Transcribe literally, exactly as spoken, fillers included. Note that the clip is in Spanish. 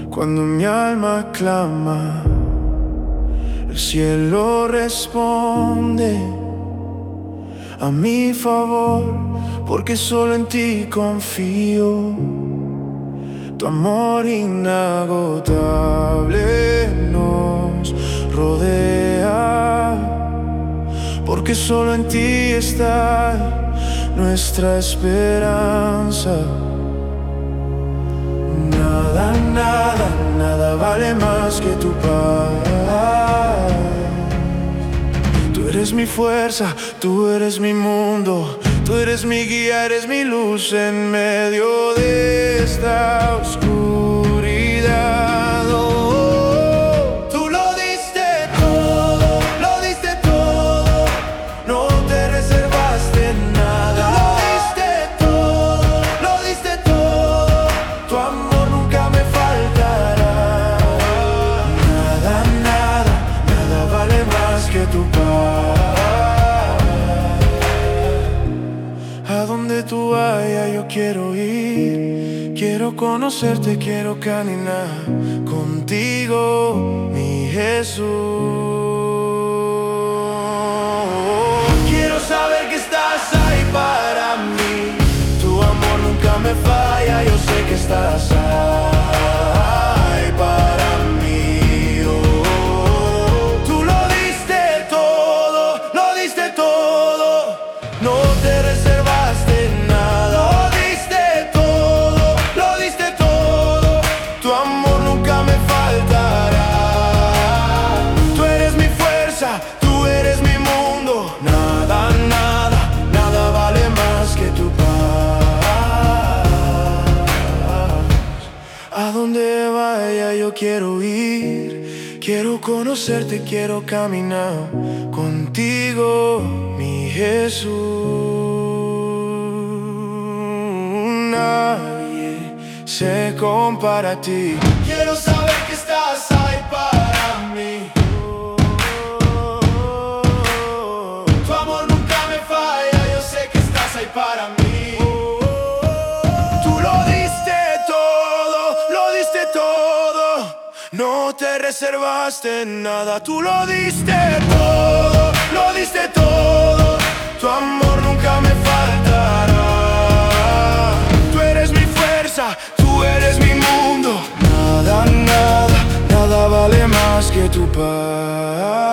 Cuando mi alma clama, el cielo responde a mi favor, porque solo en ti confío. Tu amor inagotable nos rodea, porque solo en ti está nuestra esperanza. Nada, nada, nada vale más que tu paz. Tú eres mi fuerza, tú eres mi mundo, tú eres mi guía, eres mi luz en medio de esta oscuridad. Oh, tú lo diste todo, lo diste todo, no te reservaste nada. Tú lo diste todo, lo diste todo, tu amor nunca me faltará. Nada, nada, nada vale más que tu paz. A donde tú vayas yo quiero ir, quiero conocerte, quiero caminar contigo, mi Jesús. Quiero saber que estás ahí para mí, tu amor nunca me falla, yo sé que estás ahí para mí. Oh, tú lo diste todo, lo diste todo, no te reservaste nada. Lo diste todo, lo diste todo, tu amor nunca me faltará. Tú eres mi fuerza, tú eres mi mundo, nada, nada, nada vale más que tu paz. A donde vaya yo quiero ir, quiero conocerte, quiero caminar contigo, mi Jesús. Nadie se compara a ti. Quiero saber que estás ahí para mí. Tu amor nunca me falla, yo sé que estás ahí para mí. Tú lo diste todo, lo diste todo, no te reservaste nada. Tú lo diste todo, lo diste todo, tu amor nunca me faltará. Tú eres mi fuerza, tú eres mi mundo, nada, nada, nada vale más que tu paz.